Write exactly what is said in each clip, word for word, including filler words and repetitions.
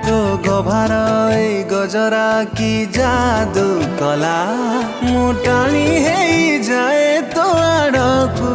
तो गभार गजरा की जादू कला मुटाणी है जाए तो आड़कू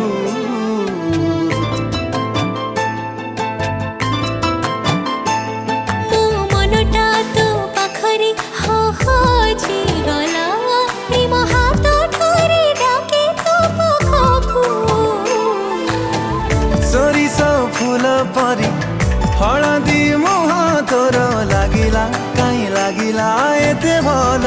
सोरिष फूल परी हलदी मुह तोर लागिला कहीं लागिला एते भल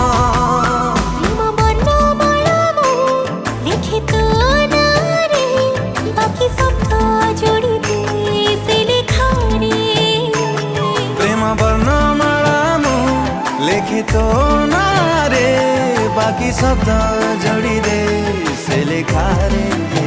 प्रेम वर्णमाला मु लेखे तो ना रे बाकी शब्द जोड़ी दे से लिखा रे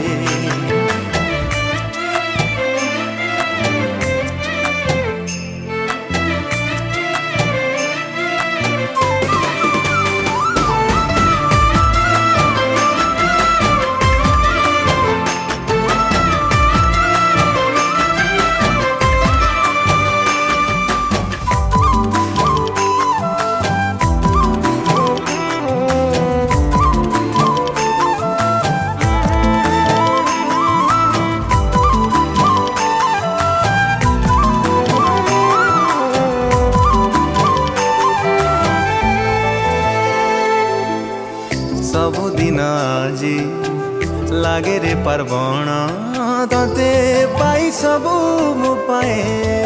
सबुदिन आजी लागे रे पार्वण तते पाई सबु मु पाए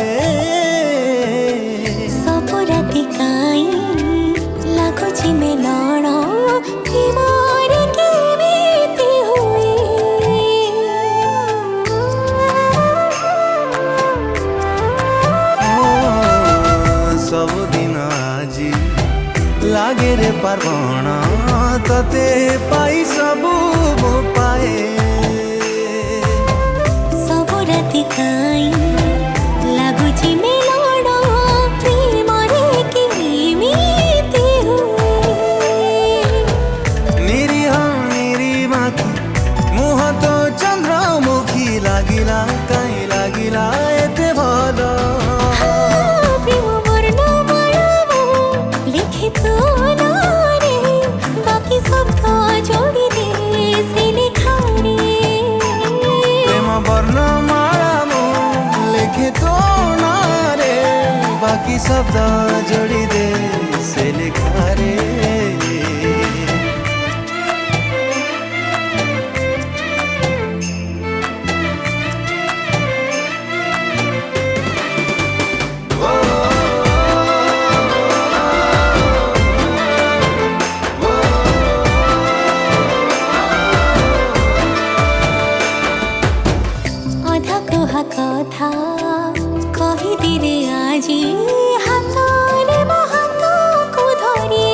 सब राति काई लागुछि मेलण प्रेमर केमिति हुए सबुदिन आजी लागे रे पार्वण तते पाई सबु मु पाए सब राति काई लागुछि मेलण प्रेमर केमिति हुए निरीह निरीमा की मुह तो चंद्रमुखी लागिला कहीं लागिला एते भल प्रेम वर्णमाला मु लिखे तो ना रे बाकी शब्द जोड़ी दे से लिखा रे प्रेम वर्णमाला मु लिखे तो ना रे बाकी शब्द जोड़ी दे से लिखा रे अधा कहा कथा कही दिरे आजी हाथरे मो हाथ को धरी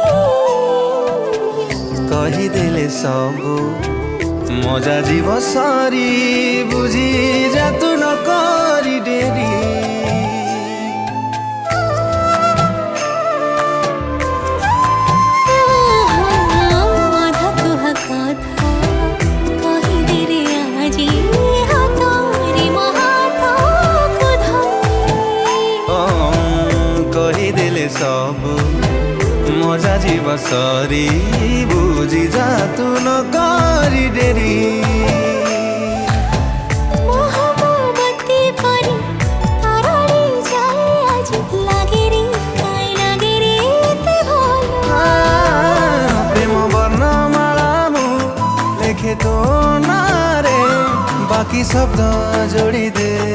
कही देले सबु मजा जीव सारी बुझी जा तू न करी डेरी आधा कहा कथा कही दिरे आजी हाथरे मो हाथ को धरी कही देले सबु मजा जीव सारी बुझी जा तू न करी डेरी मोहब्बती परी ताराड़ी जाए आज लागे रे काई लागे रे ते भल प्रेम वर्णमाला मु लेखे तो ना रे बाकी शब्द जोड़ी दे